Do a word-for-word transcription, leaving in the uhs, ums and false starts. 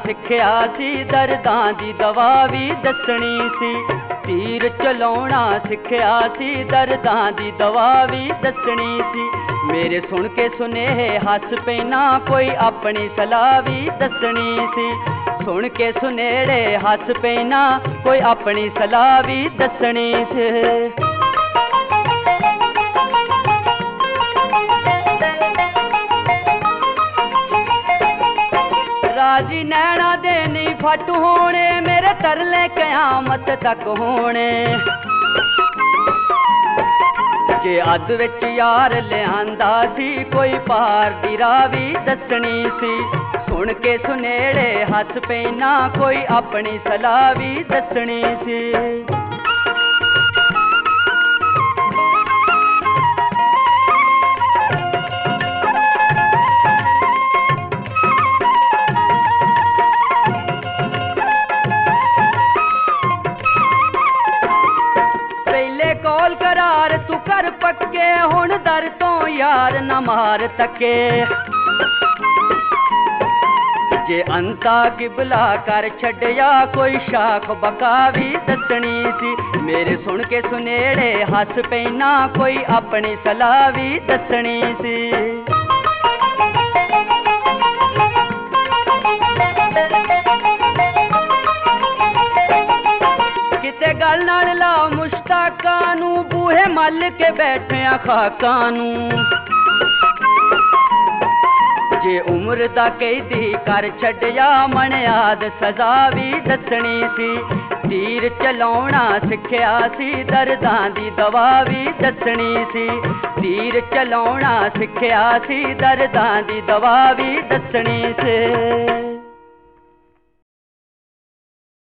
सिखिया सी, दर्दां दी दवा भी दसनी सी। तीर चलाउणा सिखिया सी, दर्दां दी दवा भी दसनी सी। मेरे सुन के सुनेहे हस पैना, कोई अपनी सलाह भी दसनी सी। सुन के सुनेड़े हस पैना, कोई अपनी सलाह भी दसनी सी। राजी नैना दे नहीं फट होने, मेरे तरले कयामत तक होने। जे अद विच यार लियांदा सी, कोई पार दी राह भी दसनी सी। सुन के सुनेड़े हस पैना, कोई अपनी सलाह भी दसनी सी। कौल करार तू कर पक्के, हुण दर तो यार न मार तके। जे अंता किबला कर छड़िया, कोई शाख बका भी दसनी सी। मेरे सुन के सुनेड़े हस पैना, कोई अपनी सलाह भी दसनी सी। किते गल नाल ला मुश्ताका नू, बूहे मल के बैठे खाका नू। जे उम्र दा कैदी कर छड़िया, मन याद सजा भी दसनी सी। तीर चलाउणा सिखिया सी, दर्दां दी दवा भी दसनी सी। तीर चलाउणा सिखिया सी, दर्दां दी दवा भी दसनी सी।